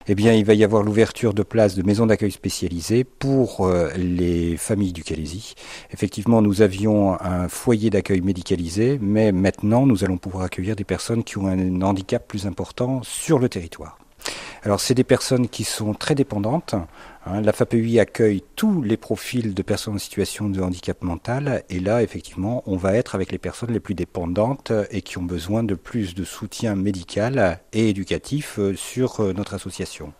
Eh bien, il va y avoir l'ouverture de places de maisons d'accueil spécialisées pour les familles du Calaisis. Effectivement, nous avions un foyer d'accueil médicalisé, mais maintenant, nous allons pouvoir accueillir des personnes qui ont un handicap plus important sur le territoire. Alors, c'est des personnes qui sont très dépendantes. La FAPEI accueille tous les profils de personnes en situation de handicap mental. Et là, effectivement, on va être avec les personnes les plus dépendantes et qui ont besoin de plus de soutien médical et éducatif sur notre association.